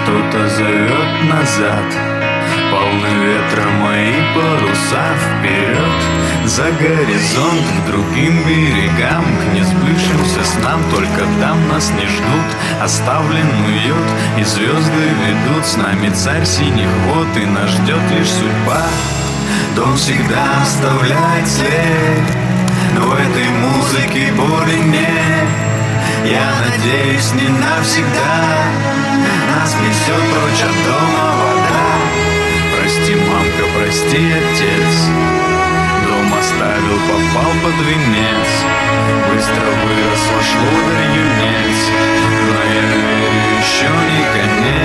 Что-то зовет назад, полны ветра мои паруса вперед, за горизонт, к другим берегам, к несбывшимся снам. Только там нас не ждут, оставлен уют, и звезды ведут. С нами царь синих вод, и нас ждет лишь судьба. Дом всегда оставляет след, но в этой музыке боли нет. Я надеюсь, не навсегда нас несет прочь от дома вода. Прости, мамка, прости, отец, дом оставил, попал под венец. Быстро вырос, ваш лодырь юнец, но я верю, еще не конец.